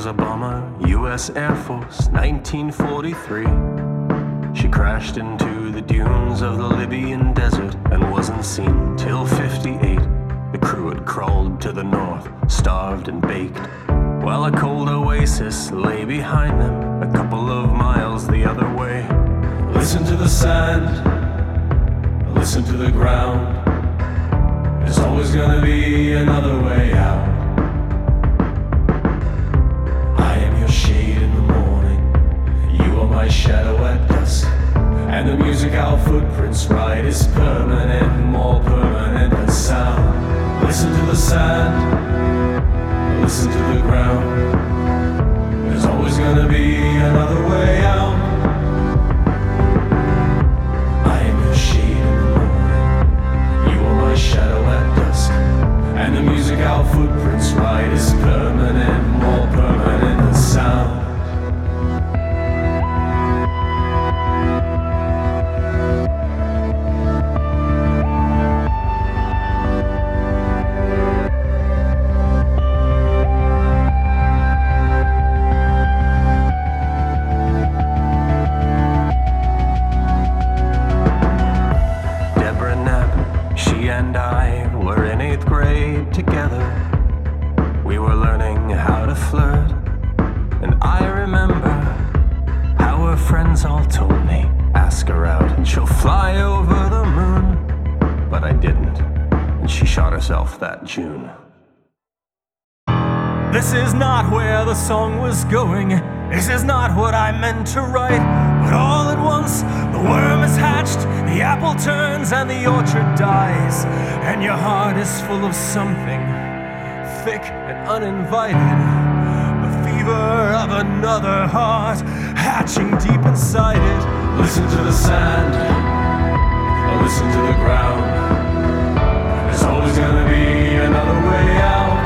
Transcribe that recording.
a bomber, US Air Force, 1943. She crashed into the dunes of the Libyan desert and wasn't seen till 58. The crew had crawled to the north, starved and baked, while a cold oasis lay behind them, a couple of miles the other way. Listen to the sand, listen to the ground. There's always gonna be another way out. I am your shade in the morning, you are my shadow at dusk, and the music our footprints write is permanent, more permanent than sound. Listen to the sand, listen to the ground. There's always gonna be another way out. I am your shade in the morning, you are my shadow at dusk, and the music our footprints write is permanent, more permanent than sound. And I were in 8th grade together. We were learning how to flirt, and I remember how her friends all told me, ask her out and she'll fly over the moon. But I didn't, and she shot herself that June. This is not where the song was going, this is not what I meant to write. But all at once, the worm is hatched, the apple turns and the orchard dies, and your heart is full of something thick and uninvited, the fever of another heart hatching deep inside it. Listen to the sand, or listen to the ground. There's always gonna be another way out.